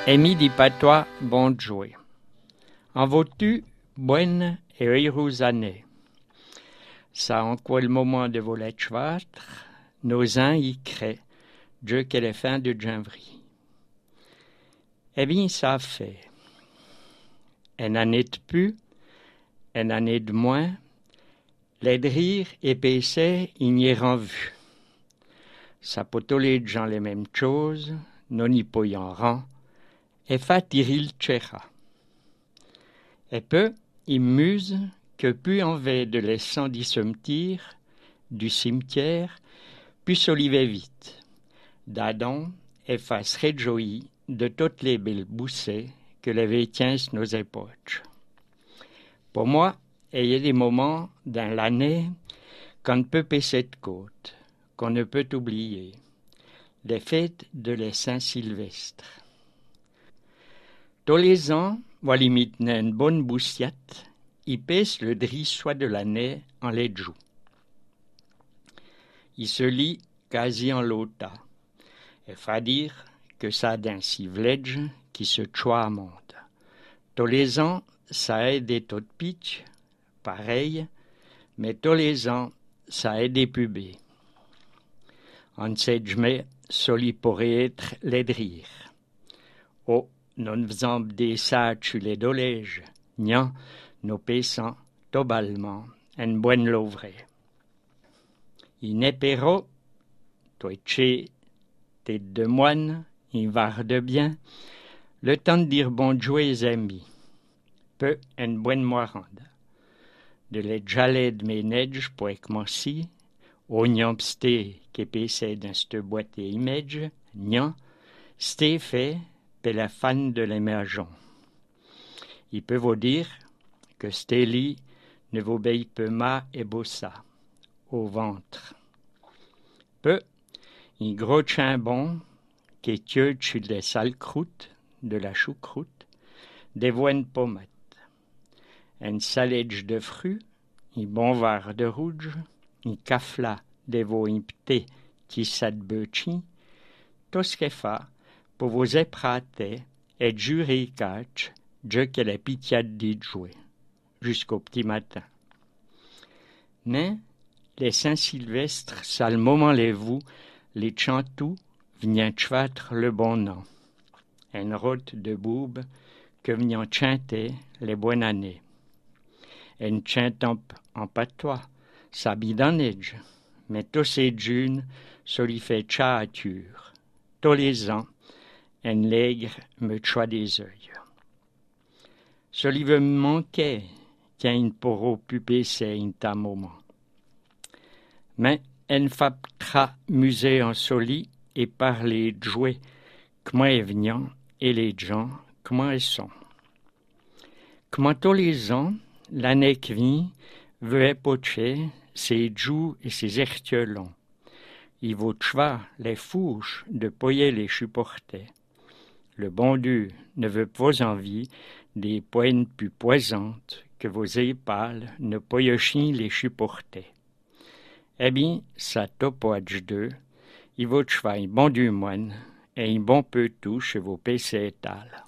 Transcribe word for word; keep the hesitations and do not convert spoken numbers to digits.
Emi di patois bon jouet. En veux-tu, bonne et heureuse année. Ça en quoi le moment de voler chvatre, nos uns y créent, Dieu qu'elle est fin de janvier. Eh bien, ça a fait. Une année de plus, une année de moins, les rires épaissés ignorant vu. Ça peut tous les gens les mêmes choses, non y poyant rang, et fait tiril tchera. Et peu, il muse que pu en veille de les sang dissomptir, du cimetière, puis s'oliver vite. D'Adam, et fasse réjouir de toutes les belles boussées que les vétiens nos époques. Pour moi, il y a des moments dans l'année qu'on ne peut passer de côte, qu'on ne peut oublier. Les fêtes de les Saint-Sylvestre. Tous les ans, voilà limite une bonne boussiette, il pèse le dri soit de l'année en les joues. Il se lit quasi en l'auta, et fa dire que ça d'un civledge qui se choie à monde. Tous les ans, ça aide des taux de pitch, pareil, mais tous les ans, ça aide des pubés. En sedjme, soli pourrait être les drir. Oh, non faisant des sacs les dolèges, nian, nos paissant, tobalement, en bonne lovrée. Il n'est péro, toi tché, tête de moine, il var de bien, le temps de dire bon jouet amis, peu en bonne moirande. De les jalets de mes neiges pour écmanci, au niam sté qui pèsait dans cette boîte et image, nian, sté fait, per la fan de l'émergent. Il peut vous dire que stéli ne vous veille peu ma et bossa, au ventre. Peu, un gros chimbon qui est tué sur des sales croûtes, de la choucroute, des voines pommettes, un salège de fruits, un bon var de rouge, un cafla des veaux imptés qui s'adbeuchent, tout ce qu'il fait pour vous éprater et jurer catch, Dieu qu'elle est pitié de jouer, jusqu'au petit matin. Mais, les Saint-Sylvestre, ça le moment les vous, les chantous, venant chvatre le bon nom. Une route de boube que venant chanter les bonnes années. En chantant en patois, ça bidanège, mais tous ces junes, ça lui fait tchaature. Tous les ans, un lègre me choix des œils. Ça lui veut me manquer, tiens une poro pupé c'est un ta moment. Mais en faptra musée en soli et parler de jouer, comment est venant et les gens, comment ils sont. Comment tous les ans, l'année qui vient, veut épocher ses joues et ses ertiolons. Il vaut choix les fouches de poyer les supporter. Le bon Dieu ne veut pas envie des poignes plus poisantes que vos épales ne poyochin les supporter. Eh bien, ça topoage d'eux, il vaut choix un bon du moine et un bon peu tout chez vos pécés étales.